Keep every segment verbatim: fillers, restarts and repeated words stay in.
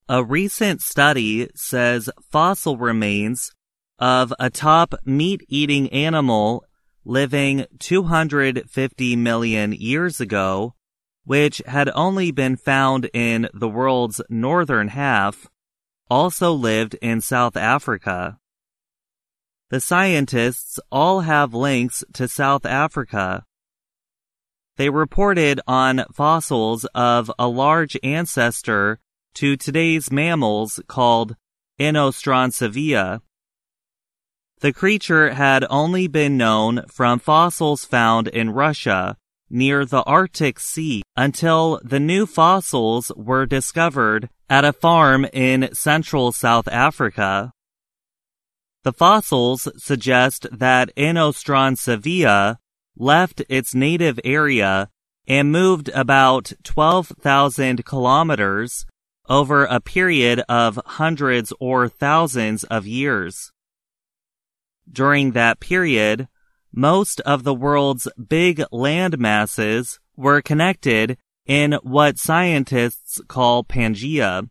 A recent study says fossil remains of a top meat-eating animal living two hundred fifty million years ago, which had only been found in the world's northern half, also lived in South Africa. The scientists all have links to South Africa. They reported on fossils of a large ancestor to today's mammals called Inostrancevia. The creature had only been known from fossils found in Russia near the Arctic Sea until the new fossils were discovered at a farm in central South Africa. The fossils suggest that Inostrancevia left its native area and moved about twelve thousand kilometers over a period of hundreds or thousands of years. During that period, most of the world's big land masses were connected in what scientists call Pangaea.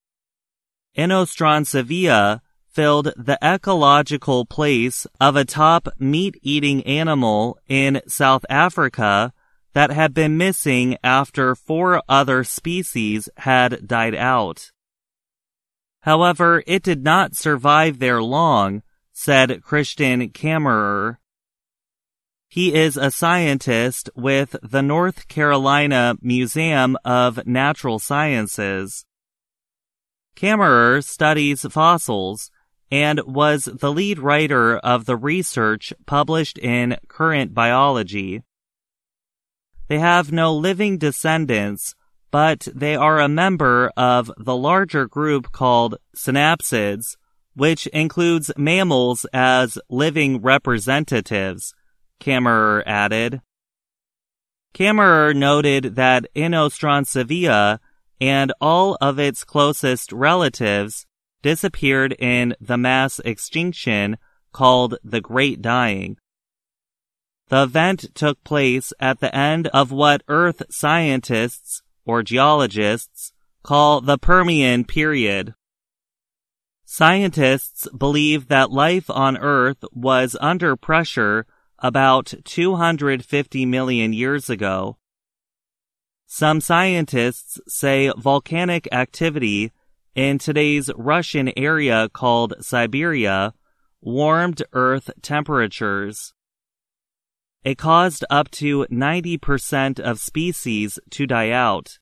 Inostrancevia filled the ecological place of a top meat-eating animal in South Africa that had been missing after four other species had died out. However, it did not survive there long, said Christian Kammerer. He is a scientist with the North Carolina Museum of Natural Sciences. Kammerer studies fossils and was the lead writer of the research published in Current Biology. They have no living descendants, but they are a member of the larger group called synapsids, which includes mammals as living representatives, Kammerer added. Kammerer noted that Inostrancevia and all of its closest relatives disappeared in the mass extinction called the Great Dying. The event took place at the end of what Earth scientists, or geologists, call the Permian period. Scientists believe that life on Earth was under pressure about two hundred fifty million years ago. Some scientists say volcanic activity in today's Russian area called Siberia warmed Earth temperatures. It caused up to ninety percent of species to die out.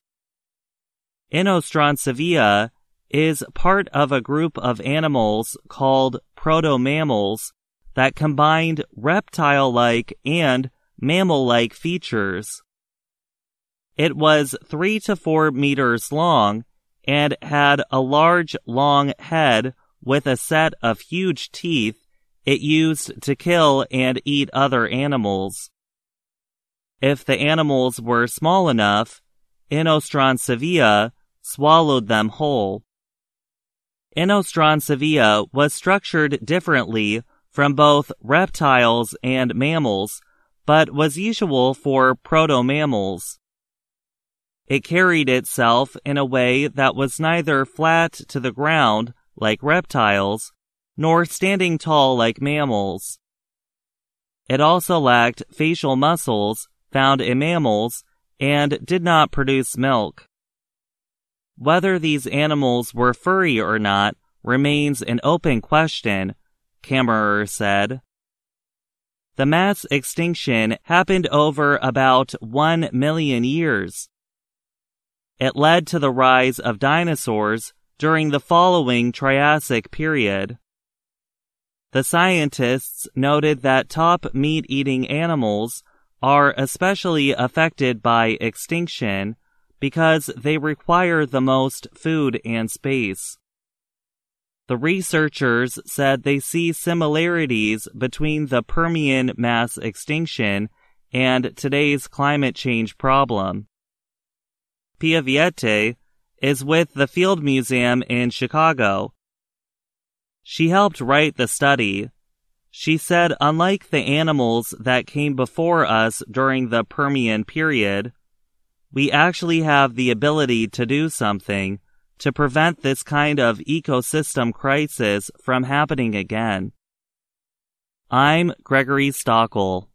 Inostrancevia is part of a group of animals called proto-mammals that combined reptile-like and mammal-like features. It was three to four meters long and had a large, long head with a set of huge teeth it used to kill and eat other animals. If the animals were small enough, Inostrancevia swallowed them whole. Inostrancevia was structured differently from both reptiles and mammals, but was usual for proto-mammals. It carried itself in a way that was neither flat to the ground, like reptiles, nor standing tall like mammals. It also lacked facial muscles found in mammals and did not produce milk. Whether these animals were furry or not remains an open question, Kammerer said. The mass extinction happened over about one million years. It led to the rise of dinosaurs during the following Triassic period. The scientists noted that top meat-eating animals are especially affected by extinction because they require the most food and space. The researchers said they see similarities between the Permian mass extinction and today's climate change problem. Pia Viete is with the Field Museum in Chicago. She helped write the study. She said unlike the animals that came before us during the Permian period, we actually have the ability to do something, to prevent this kind of ecosystem crisis from happening again. I'm Gregory Stockel.